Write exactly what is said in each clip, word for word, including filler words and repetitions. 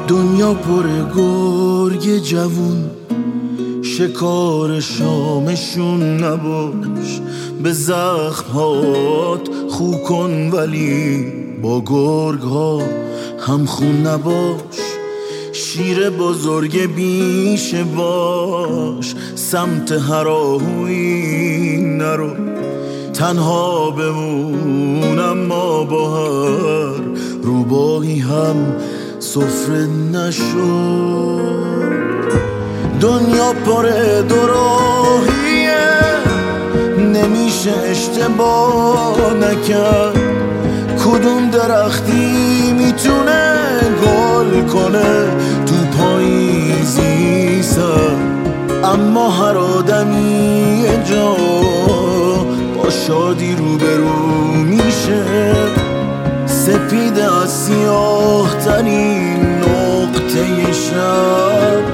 دنیا پر گرگ جوون، شکار شامشون نباش. به زخمات خو کن ولی با گرگ ها هم خون نباش. شیر بزرگ بیشه باش، سمت هراهوی نرو. تنها بمون اما با هر روباهی هم سفره نشو. دنیا پر دوراهیه، نمیشه اشتباه نکرد. کدوم درختی میتونه گل کنه تو پاییزی سر؟ اما هر آدمی یه جا با شادی روبرو میشه. سپید از سیاه ترین نقطه شب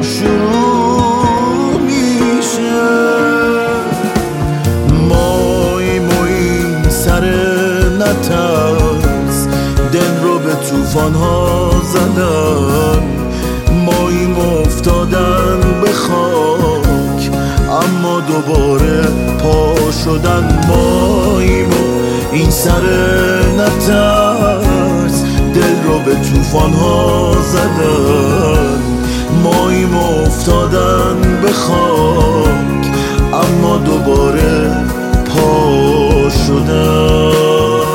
شروع میشه. مای مای سر نترس، دل رو به توفان ها زدن. ماییم افتادن به خاک اما دوباره پا شدن. ماییم این سر نترس، دل رو به توفان ها زدن. ماییم افتادن به خاک اما دوباره پا شدن.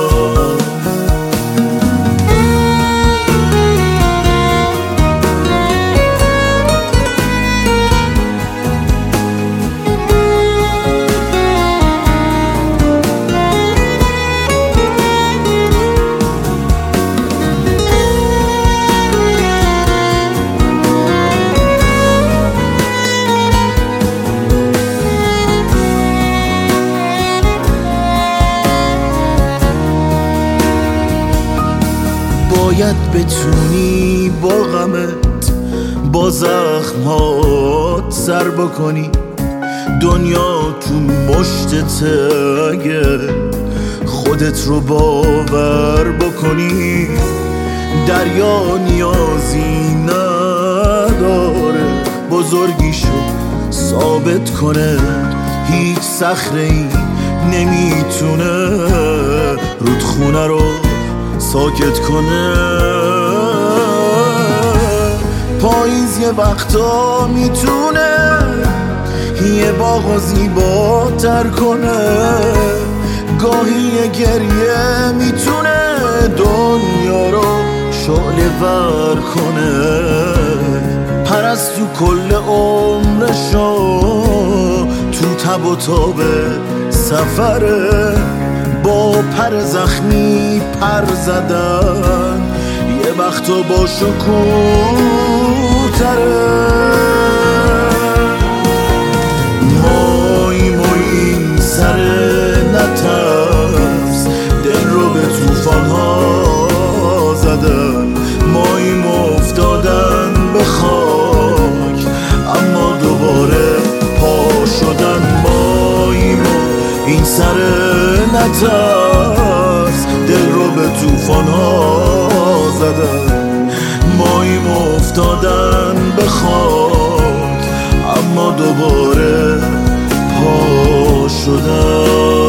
باید بتونی با غمت با زخمات سر بکنی. دنیا تو مشتته اگه خودت رو باور بکنی. دریا نیازی نداره بزرگیشو ثابت کنه. هیچ صخره‌ای نمیتونه رودخونه رو ساکت کنه. پاییز یه وقتا میتونه یه باغ زیباتر کنه. گاهی یه گریه میتونه دنیا رو شعله ور کنه. پرستو کل عمرشو تو تب و تاب سفره. با پر زخمی پر زدن یه وقتا با شکوتره. مای مای سر نترس، دل رو به توفان ها زدن. ماییم افتادن به خاک اما دوباره پا شدن. ماییم این سر نترس، دل رو به توفان ها زدن. ماییم افتادن به خاک اما دوباره پا شدن.